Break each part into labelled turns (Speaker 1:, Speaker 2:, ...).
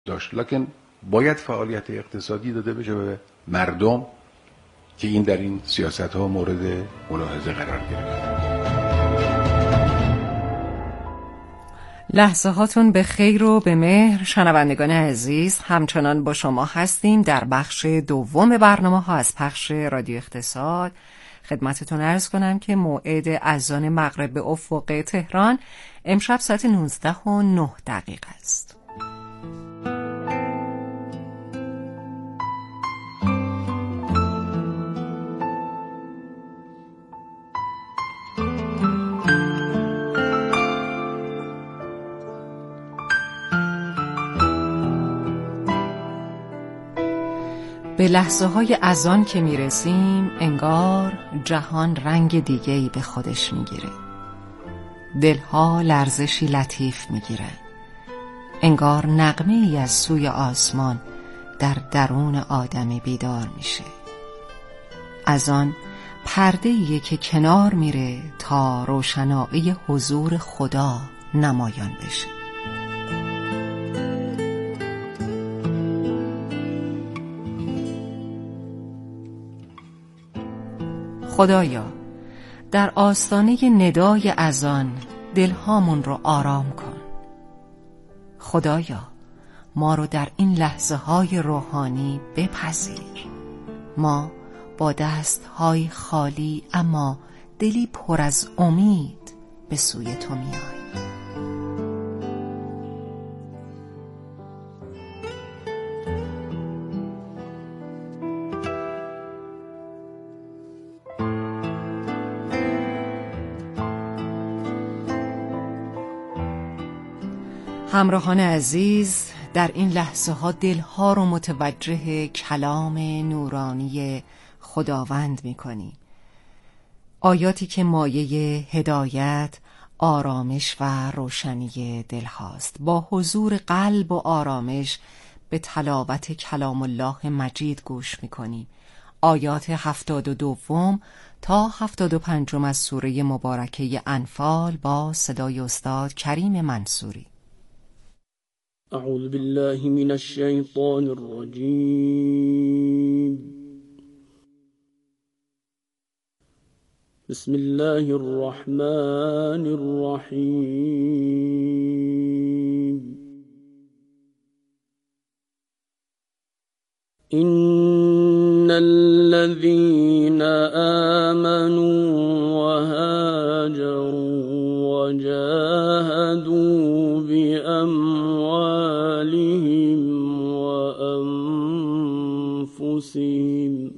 Speaker 1: داشت، لکن باید فعالیت اقتصادی داده بشه به مردم که این در این سیاست ها مورد ملاحظه قرار گرفت.
Speaker 2: لحظه هاتون به خیر و به مهر. شنوندگان عزیز، همچنان با شما هستیم در بخش دوم برنامه ها از پخش رادیو اقتصاد. خدمتتون عرض کنم که موعد اذان مغرب به افق تهران امشب ساعت 19:09 است. به لحظه های اذان که میرسیم انگار جهان رنگ دیگه‌ای به خودش میگیره. دلها لرزشی لطیف میگیرن. انگار نغمه ای از سوی آسمان در درون آدمی بیدار میشه. اذان پرده‌ایه که کنار میره تا روشنایی حضور خدا نمایان بشه. خدایا، در آستانه ندای اذان دلهامون رو آرام کن. خدایا، ما رو در این لحظه های روحانی بپذیر. ما با دستهای خالی اما دلی پر از امید به سوی تو میاییم. همراهان عزیز، در این لحظه ها دلها رو متوجه کلام نورانی خداوند می کنیم. آیاتی که مایه هدایت، آرامش و روشنی دل هاست. با حضور قلب و آرامش به تلاوت کلام الله مجید گوش می کنیم. آیات 72 تا 75 از سوره مبارکه انفال با صدای استاد کریم منصوری.
Speaker 3: اعوذ بالله من الشیطان الرجیم. بسم الله الرحمن الرحیم. إن الذين آمنوا وهاجروا وجاهدوا بأموالهم وأنفسهم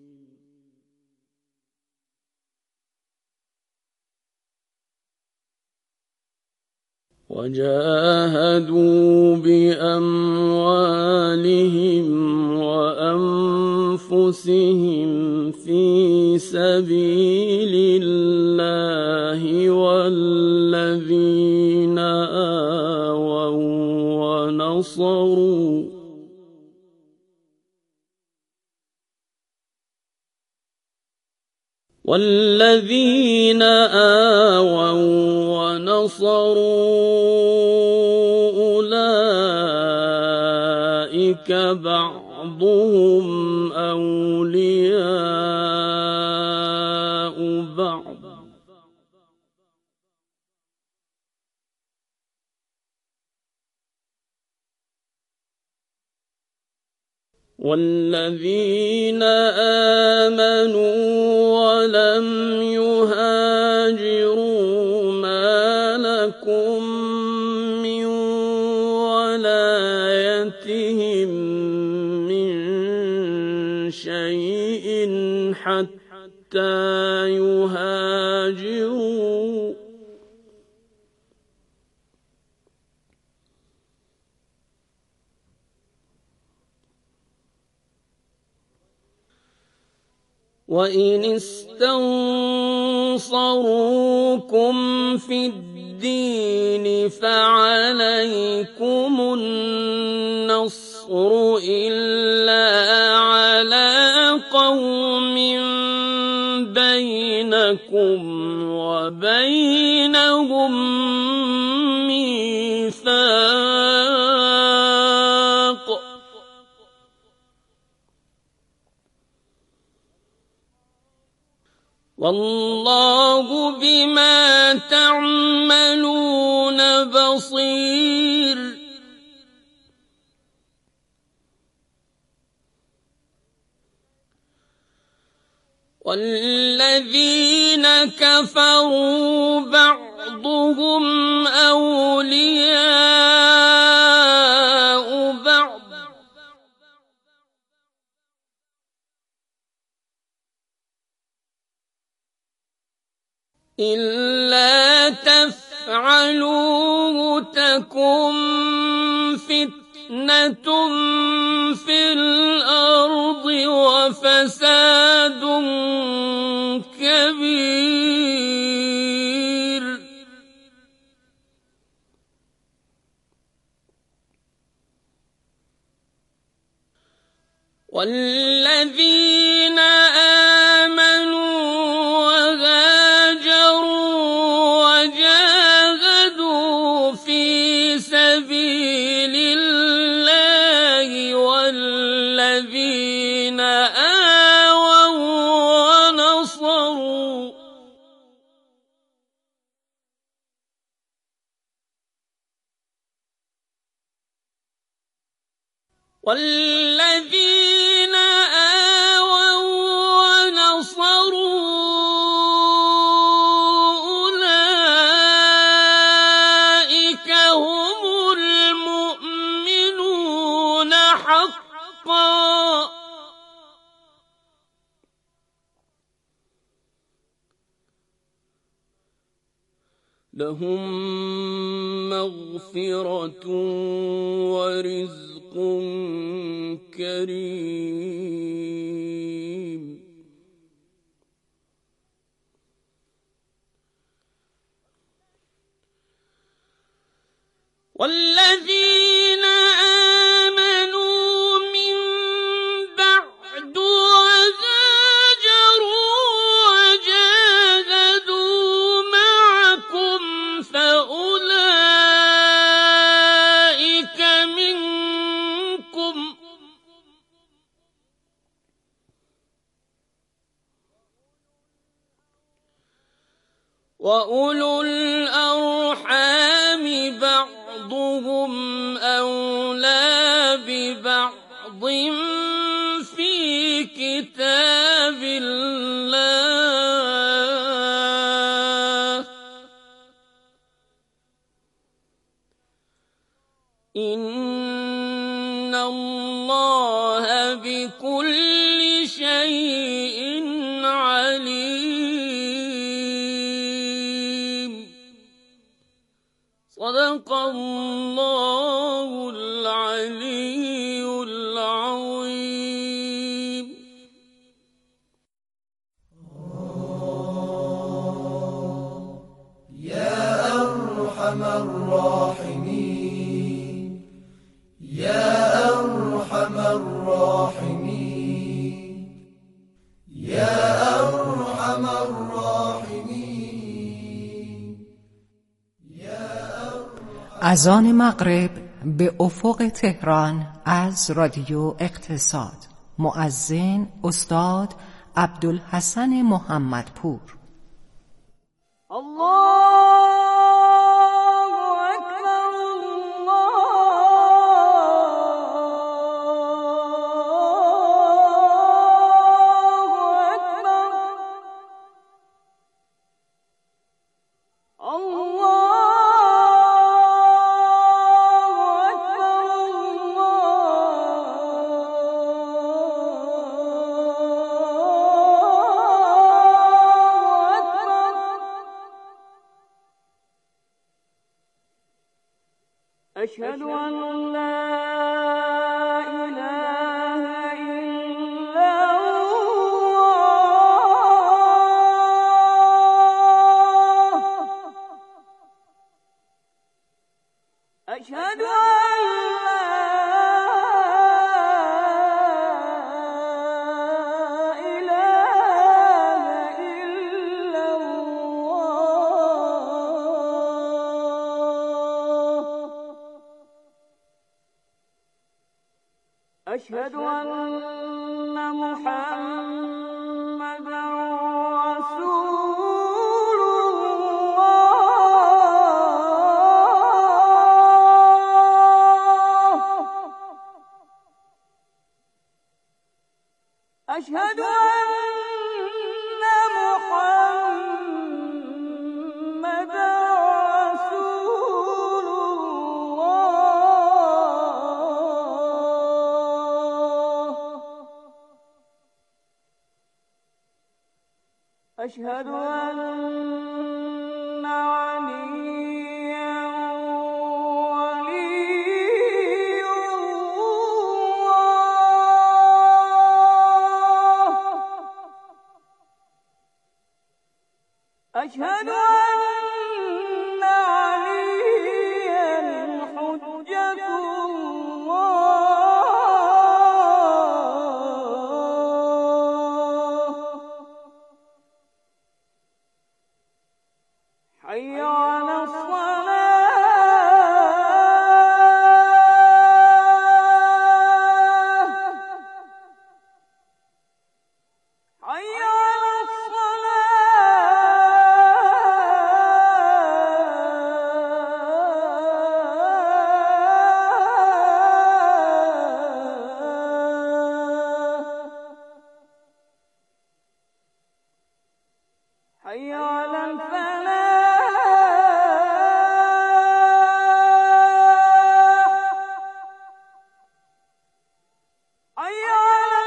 Speaker 3: في سبيل الله والذين آووا ونصروا أولئك بعضهم أولياء بعض والذين آمنوا ولم يهاجروا ما لكم من ولايتهم من شيء حتى يهاجروا وإن استنصروكم في الدين فعليكم النصر إلا على قوم بينكم وبينهم ميثاق والله بما تعملون بصير والذين كفروا بعضهم أولياء بعض إلا تفعلوه تكن فتنة في الأرض وفساد كبير والذين آمنوا وهاجروا وجاهدوا في سبيل الله والذين آووا ونصروا والذين آووا ونصروا أولئك هم المؤمنون حقا لهم مغفرة ورزق كريم والذين آمنوا من بعد وهاجروا وجاهدوا معكم فأولئك منكم وأولو الأرحام بعضهم أولى ببعض في كتاب الله إن الله بكل شيء عليم صدق الله العلي العظيم
Speaker 4: يا أرحم الراحمين يا أرحم الراحمين يا أرحم الراحمين
Speaker 2: اذان مغرب به افق تهران از رادیو اقتصاد. مؤذن استاد عبدالحسن محمدپور.
Speaker 3: أشهد أن لا إله إلا الله أشهد أن أشهد أن محمدا رسول أشهد أن محمدا رسول الله. أشهد أن عليا ولي الله. أشهد أن عليا حجة الله. حي على الصلاة. حي على الصلاة. حي على الفلاح. حي على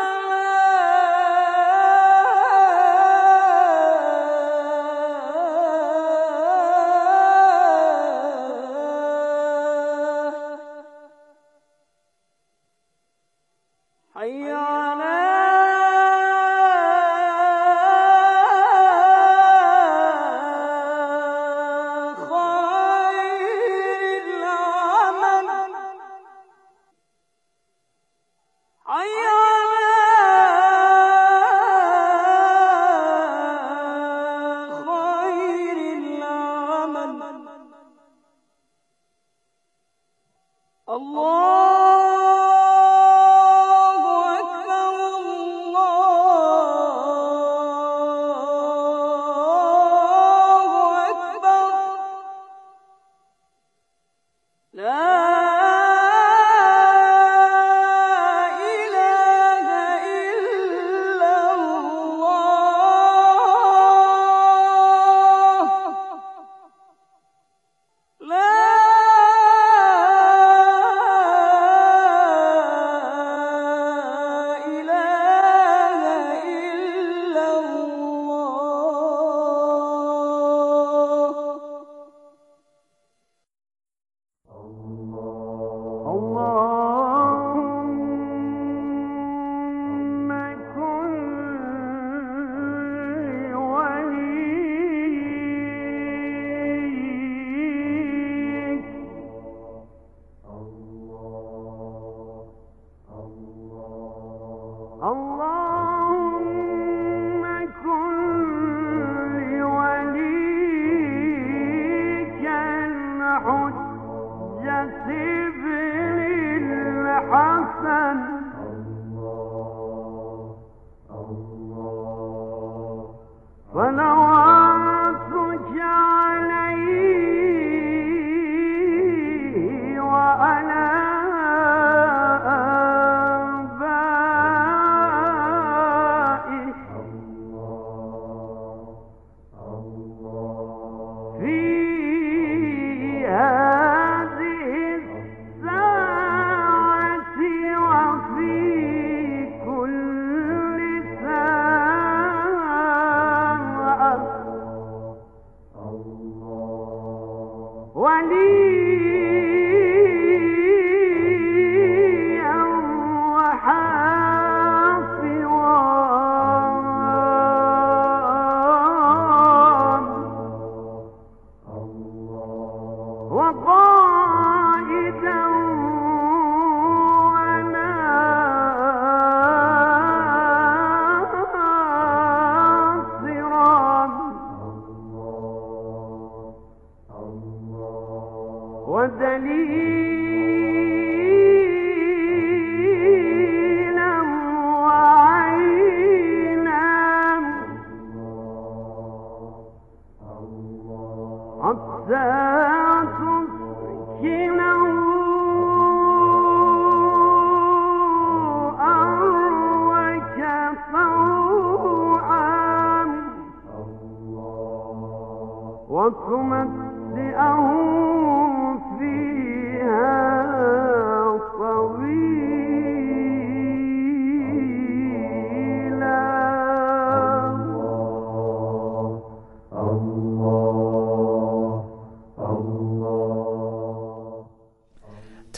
Speaker 3: الفلاح. حي على خير العمل. حي على خير العمل. الله أكبر الله أكبر. لا إله إلا الله. لا إله إلا الله. اللهم كن وليك. اللهم كن وليك الحجة ابن الحسن. صلواتك عليه وعلى آبائه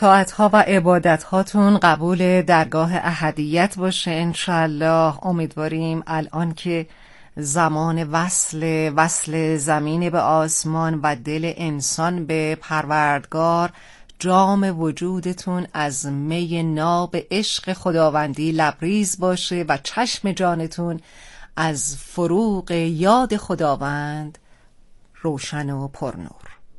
Speaker 2: طاعت‌ها و عبادت‌هاتون قبول درگاه احدیت باشه انشالله. امیدواریم الان که زمان وصل زمین به آسمان و دل انسان به پروردگار، جام وجودتون از می ناب عشق خداوندی لبریز باشه و چشم جانتون از فروغ یاد خداوند روشن و پرنور.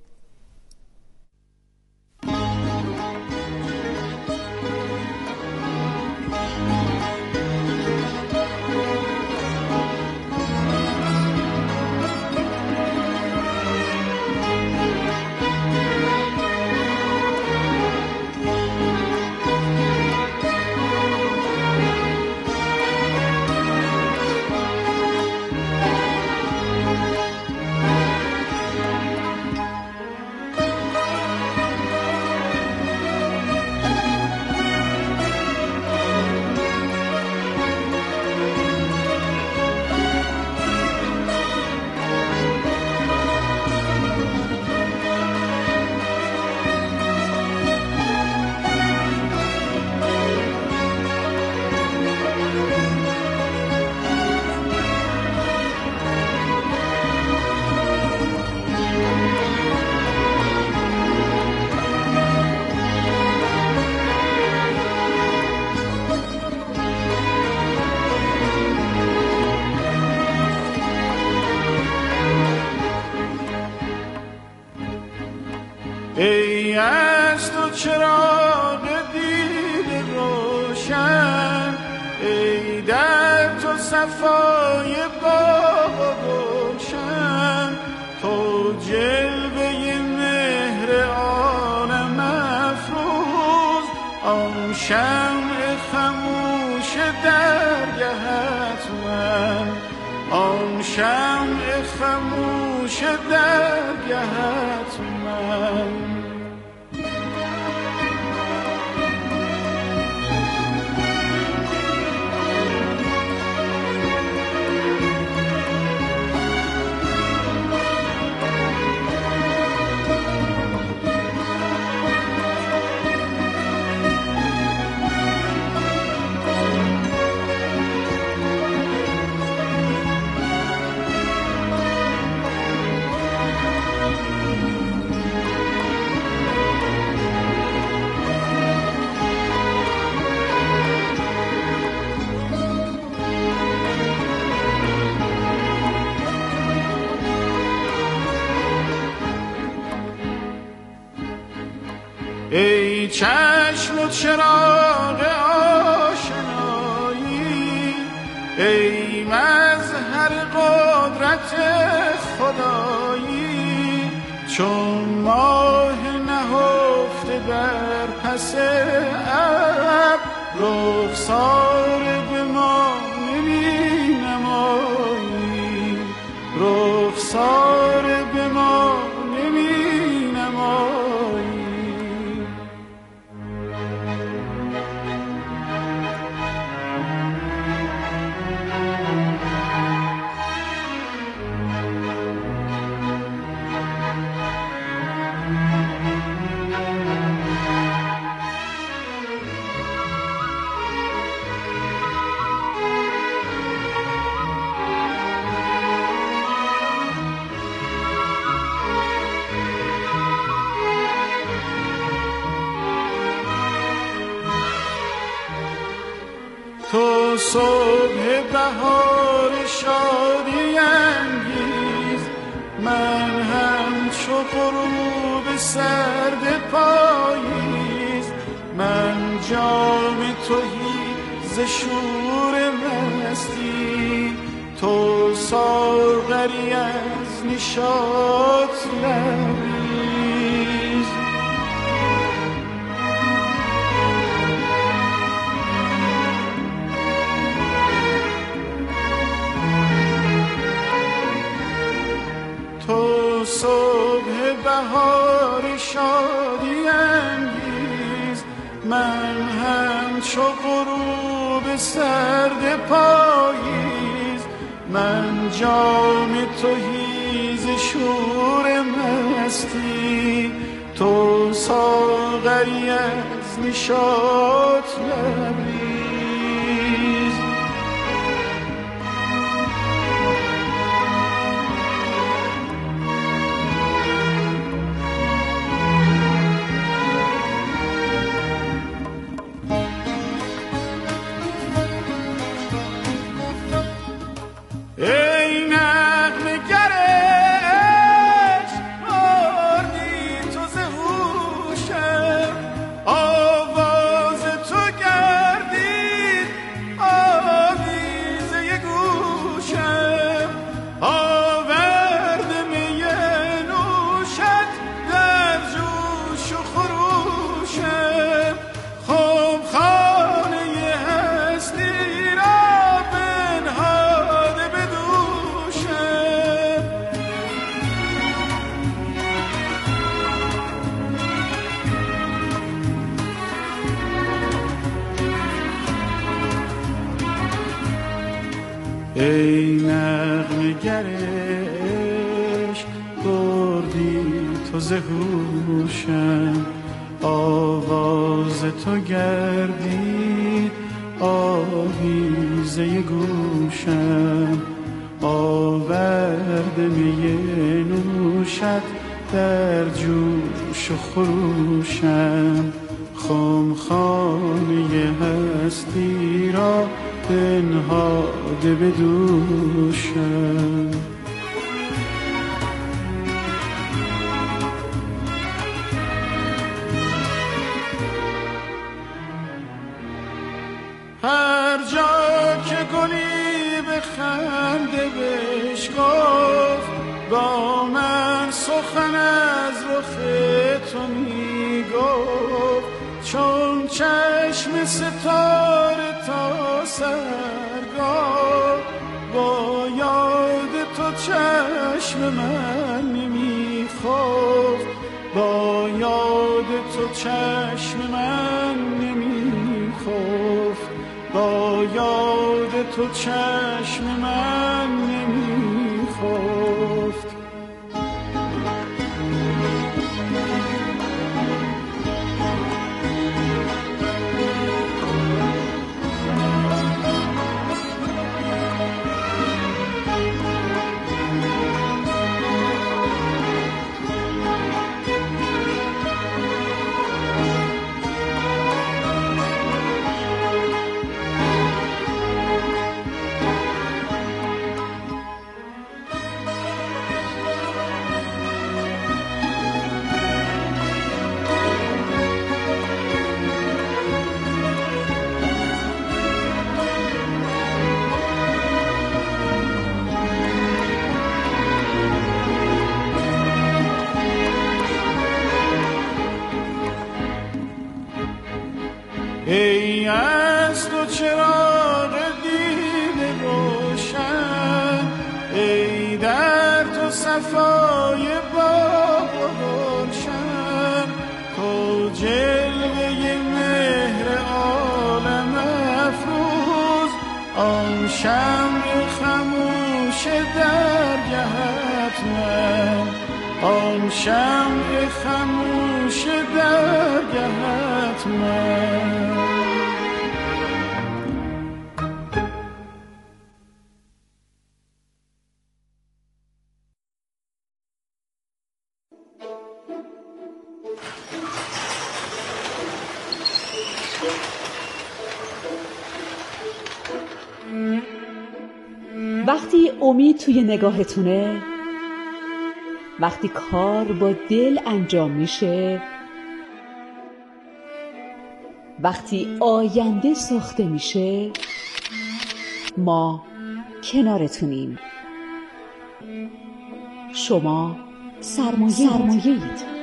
Speaker 5: ای از تو چراغ دید روشن، ای در تو صفای باغ و گلشن، تو جلوه مهر عالم افروز، آن شمع خموش درگهت من، آن شمع خموش درگهت من. ای چشم و چراغ آشنایی، ای مظهر قدرت خدایی، چون ماه نهفته بر پس ابر، رخسار به ما نمی نمایی، رخسار به ما نمی نمایی. تو صبح بهار شادی انگیز، من همچو غروب سرد پاییز، من جام تهی ز شور مستی، تو ساغری از نشاط لبریز. تو صبح بهار شادی انگیز، من همچو غروب سرد پاییز، من جام تهی ز شور مستی، تو ساغری از نشاط لبریز. ای نغمه گرش بردی تو ز هوشم، آواز تو گردید آویزه گوشم، آورد می نوشت در جوش و خروشم، خم خانه هستی را بنهاده به دوشم. ای نغمه گرش بردی تو ز هوشم، آواز تو گردید آویزه گوشم، آورد می نوشت در جوش و خروشم، خمخانه هستی را بنهاده به دوشم. هر جا که گلی به خنده بشکفت، با من سخن از رخ تو می گفت، چون چشم ستاره تا سرگاه، با یاد تو چشم من نمی خفت، با یاد تو چشم من نمی خفت، با یاد تو چشم من نمی خفت. ای از تو چراغ دیده روشن، ای در تو صفای باغ و گلشن، تو جلوه مهر عالم افروز، آن شمع خموش درگهت من، آن شمع خموش درگهت من.
Speaker 6: وقتی امید توی نگاهتونه، وقتی کار با دل انجام میشه، وقتی آینده ساخته میشه، ما کنارتونیم. شما سرمایه‌اید.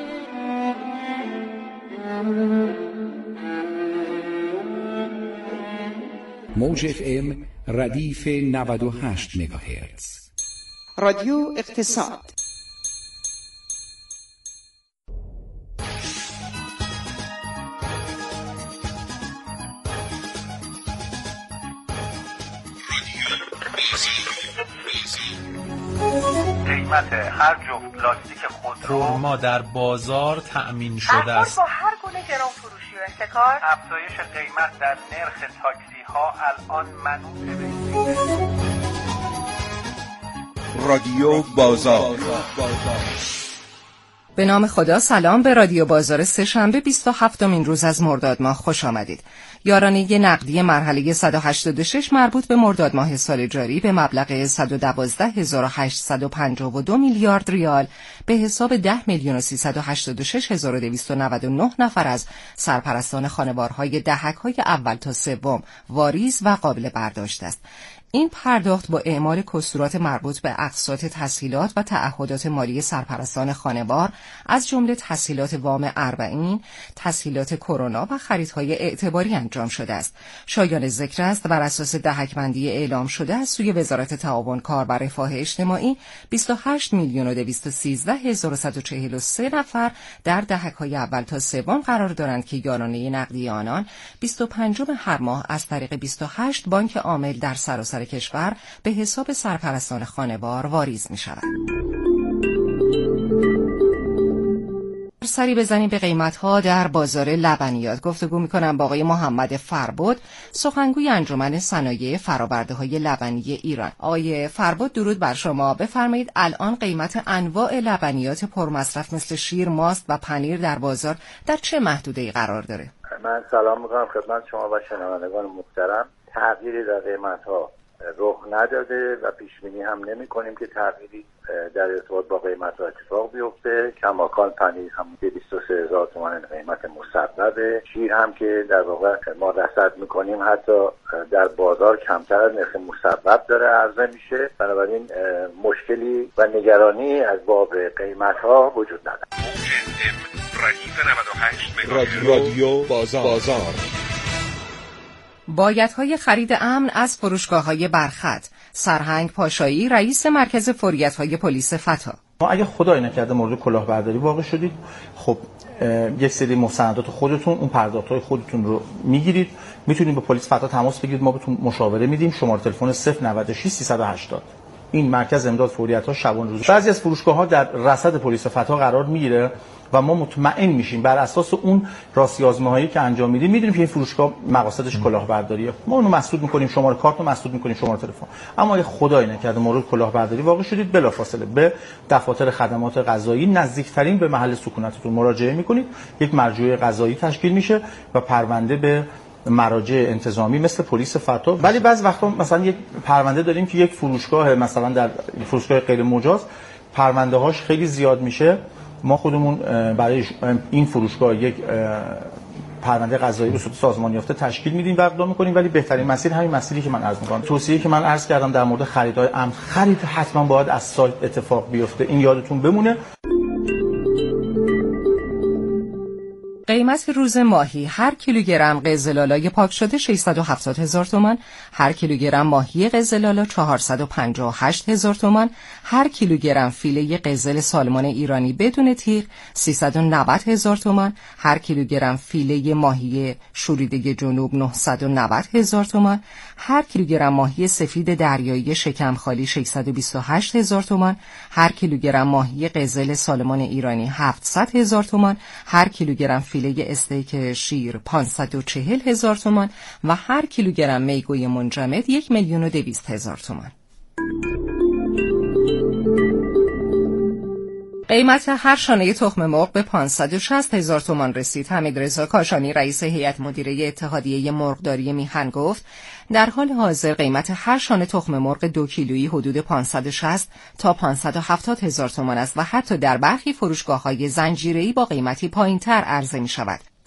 Speaker 7: موج FM ردیف 98 مگاهرتز.
Speaker 8: رادیو اقتصاد.
Speaker 9: قیمت هر جفت لاستیک خودرو خرما در بازار تأمین شده است.
Speaker 10: با هر گونه گران فروشی و احتکار،
Speaker 11: افزایش قیمت در نرخ تاکسی ها الان منوط به
Speaker 12: رادیو بازار.
Speaker 2: به نام خدا. سلام. به رادیو بازار سه‌شنبه 27مین روز از مرداد ماه خوش آمدید. یارانه نقدی مرحله 186 مربوط به مرداد ماه سال جاری به مبلغ 112852 میلیارد ریال به حساب 10,386,299 نفر از سرپرستان خانوارهای دهک‌های اول تا سوم واریز و قابل برداشت است. این پرداخت با اعمال کسورات مربوط به اقساط تسهیلات و تعهدات مالی سرپرستان خانوار از جمله تسهیلات وام اربعین، تسهیلات کرونا و خریدهای اعتباری انجام شده است. شایان ذکر است بر اساس دهک‌بندی اعلام شده از سوی وزارت تعاون کار و رفاه اجتماعی 28,213,143 نفر در دهک‌های اول تا سوم قرار دارند که یارانه نقدی آنان 25 هر ماه از طریق 28 بانک عامل در سراسر کشور به حساب سرپرستان خانوار واریز می شود. سری بزنیم به قیمت‌ها در بازار لبنیات. گفتگو می‌کنم با آقای محمد فربد، سخنگوی انجمن صنایع فرآورده‌های لبنی ایران. آقای فربد درود بر شما. بفرمایید الان قیمت انواع لبنیات پرمصرف مثل شیر، ماست و پنیر در بازار در چه محدوده‌ای قرار داره؟
Speaker 13: من سلام می‌کنم خدمت شما و شنوندگان محترم. تغییری در قیمت‌ها رخ نداده و پیش بینی هم نمی‌کنیم که تغییری در ارتباط با قیمت‌ها اتفاق بیفته. کماکان پنیر هم 23000 تومان قیمت مصوبه، شیر هم که در واقع ما رصد می‌کنیم حتی در بازار کمتر از نرخ مصوب داره عرضه میشه. بنابراین مشکلی و نگرانی از باب قیمت‌ها وجود نداره.
Speaker 12: رادیو بازار.
Speaker 2: بایدهای خرید امن از فروشگاه‌های برخط. سرهنگ پاشایی، رئیس مرکز فوریت‌های پلیس فتا.
Speaker 14: ما اگه خدای نکرده مورد کلاهبرداری واقع شدید، خب یک سری مستندات خودتون، اون پرداخت‌های خودتون رو میگیرید، میتونید با پلیس فتا تماس بگیرید، ما بهتون مشاوره میدیم. شماره تلفن 096 380. این مرکز امداد فوریت‌ها شبان روز. بعضی از فروشگاه‌ها در رصد پلیس فتا قرار میگیره و ما مطمئن میشیم بر اساس اون راستی آزماهایی که انجام میدیم میدونیم که این فروشگاه مقاصدش کلاهبرداریه. ما اونو مسدود میکنیم، شماره کارت رو مسدود میکنیم، شماره تلفن. اما اگه خدای نکرده مورد کلاهبرداری واقع شدید، بلافاصله به دفاتر خدمات قضایی نزدیکترین به محل سکونتتون مراجعه میکنید. یک مرجوع قضایی تشکیل میشه و پرونده به مراجع انتظامی مثل پلیس فتا. ولی بعضی وقتا مثلا یک پرونده داریم که یک فروشگاه مثلا در فروشگاه غیر مجاز پرونده هاش خیلی زیاد میشه، ما خودمون برای این فروشگاه یک پرونده قضایی به صورت سازمان یافته تشکیل میدیم و اقدام میکنیم. ولی بهترین مسیر همین مسیری که من عرض میکنم. توصیه‌ای که من عرض کردم در مورد خریدهای امن، خرید حتما باید از سایت اتفاق بیفته، این یادتون بمونه.
Speaker 2: قیمت روز ماهی هر کیلوگرم قزل‌آلا پاک شده 670,000 تومان، هر کیلوگرم ماهی قزل‌آلا 458,000 تومان، هر کیلوگرم فیله قزل سالمون ایرانی بدون تیغ 390,000 تومان، هر کیلوگرم فیله ماهی شوریده جنوب 990,000 تومان، هر کیلوگرم ماهی سفید دریایی شکم خالی 628,000 تومان، هر کیلوگرم ماهی قزل سالمون ایرانی 700,000 تومان، هر کیلوگرم فیله استیک شیر 540,000 تومان و هر کیلوگرم میگوی منجمد 1,200,000 تومان. قیمت هر شانه تخم مرغ به 560,000 تومان رسید. حمیدرضا کاشانی رئیس هیئت مدیره اتحادیه مرغداری میهن گفت در حال حاضر قیمت هر شانه تخم مرغ 2 کیلویی حدود 560 تا 570,000 تومان است و حتی در برخی فروشگاه‌های زنجیره‌ای با قیمتی پایین‌تر عرضه می‌شود.